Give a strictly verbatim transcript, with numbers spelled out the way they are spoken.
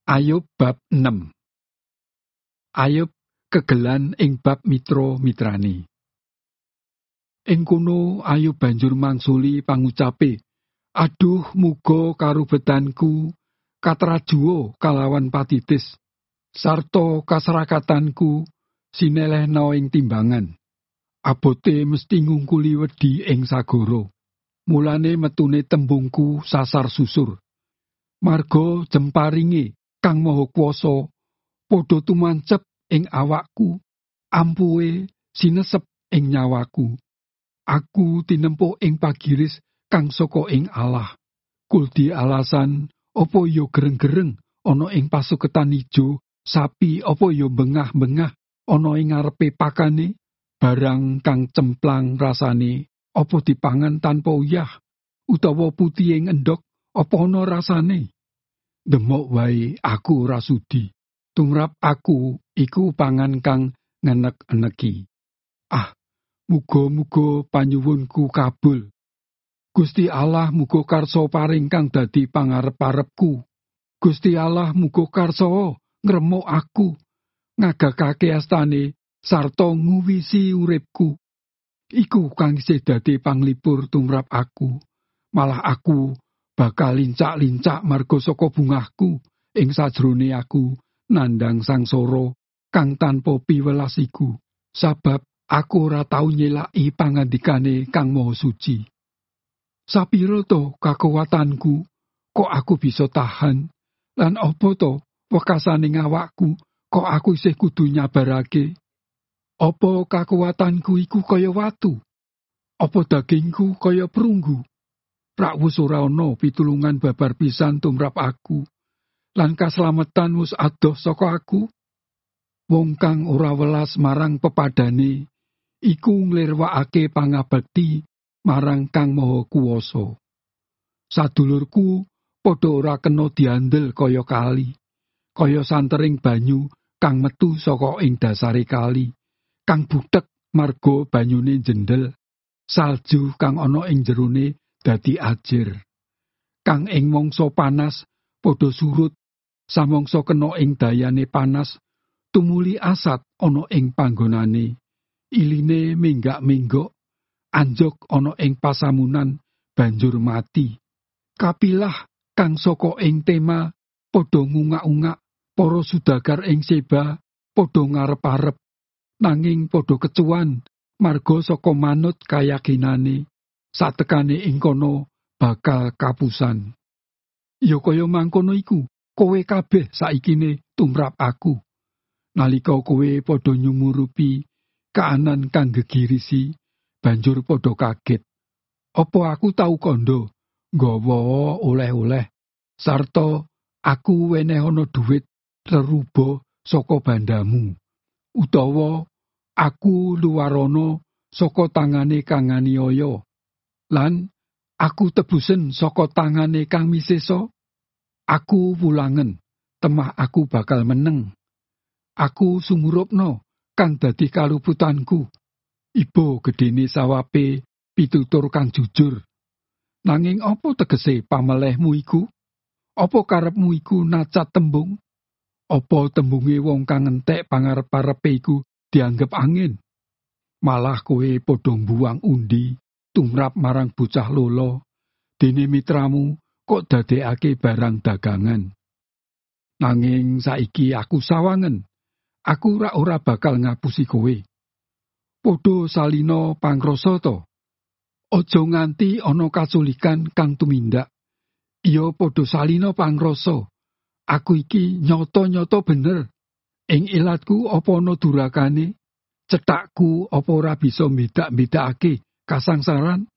Ayub bab enam. Ayub kegelan ing bab mitra-mitrane. Ing kono Ayub banjur mangsuli pangucape, "Aduh, muga karubetanku katrajuwa kalawan patitis, sarta kasrakatanku sinelehna ing timbangan. Abote mesti ngungkuli wedi ing sagara. Mulane metune tembungku sasar susur. Marga jemparinge Kang Maha Kuwasa padha tumancep ing awakku, ampuhe sinesep ing nyawaku. Aku tinempuk ing pagiris kang saka ing Allah. Kuldi alasan apa ya gereng-gereng ana ing pasuketan ijo, sapi apa ya bengah-bengah ana ing ngarepe pakane, barang kang cemplang rasane apa dipangan tanpa uyah, utawa putih ing endhog apa ana rasane. Demok wae aku ora sudi, tumrap aku iku pangan kang ngenek-eneki. Ah, muga-muga panyuwunku kabul. Gusti Allah muga karsa paring kang dadi pangarep-arepku. Gusti Allah muga karsa ngremuk aku, ngagakake astane sarta nguwisi uripku. Iku kang isih dadi panglipur tumrap aku. Malah aku bakal lincak-lincak marga saka bungahku ing sajrone aku nandhang sangsara kang tanpa piwelas iku, sabab aku ora tau nyelaki pangandikane Kang Maha Suci. Sapira to kakuwatanku kok aku bisa tahan, lan apa to wekasane awakku kok aku isih kudu nyabarake? Apa kakuwatanku iku kaya watu? Apa dagingku kaya perunggu? Rak wus ora ana pitulungan babar pisan tumrap aku, lan kaslametan wus adoh saka aku. Wong kang ora welas marang pepadane, iku nglirwakake pangabekti marang Kang Maha Kuwasa. Sadulurku padha ora kena diandel kaya kali, kaya santering banyu kang metu saka ing dasare kali, kang butek marga banyune jendel, salju kang ana ing jerone dadi ajir, kang ing mangsa panas padha surut, samangsa kena ing dayane panas, tumuli asat ana ing panggonane, iline minggak-minggok, anjok ana ing pasamunan banjur mati. Kapilah kang saka ing Tema padha ngungak-ungak, para sudagar ing Seba padha ngarep-arep, nanging padha kecuan marga saka manut kayakinane. Satekane ing kono bakal kapusan. Ya kaya mangkono iku, kowe kabeh saikine tumrap aku. Nalika kowe padha nyumurupi kaanan kang gegirisi, banjur padha kaget. Apa aku tau kandha nggawa oleh-oleh, sarta aku wenehana dhuwit reruba saka bandamu, utawa aku luwarana saka tangane kang nganiaya, lan aku tebusen saka tangane kang misesa? Aku wulangen, temah aku bakal meneng. Aku sumurupna kang dadi kaluputanku. Iba gedene sawape pitutur kang jujur. Nanging apa tegese pamelehmu iku? Apa karepmu iku nacat tembung? Apa tembunge wong kang entek pangarep-arepe iku dianggep angin? Malah kowe padha mbuwang undi tumrap marang bocah lolo, dene mitramu kok dadekake barang dagangan. Nanging saiki aku sawangen, aku ora ora bakal ngapusi kowe. Padha salina pangrasa to. Aja nganti ana kaculikan kang tumindak. Iya padha salina pangrasa. Aku iki nyata-nyata bener. Ing ilatku apa ana durakane? Cetakku apa ora bisa mbedak-bedakake kasangsaran?